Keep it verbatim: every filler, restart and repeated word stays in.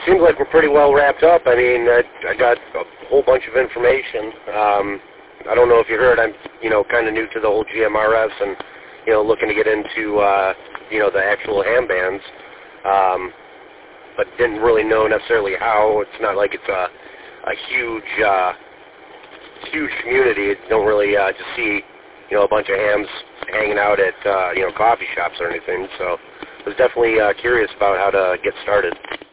seems like we're pretty well wrapped up. I mean, I, I got a whole bunch of information. Um, I don't know if you heard, I'm, you know, kind of new to the whole G M R S and, you know, looking to get into, uh, you know, the actual ham bands. Um, but didn't really know necessarily how. It's not like it's a, a huge, uh, huge community. You don't really uh, just see, you know, a bunch of hams hanging out at, uh, you know, coffee shops or anything. So I was definitely uh, curious about how to get started.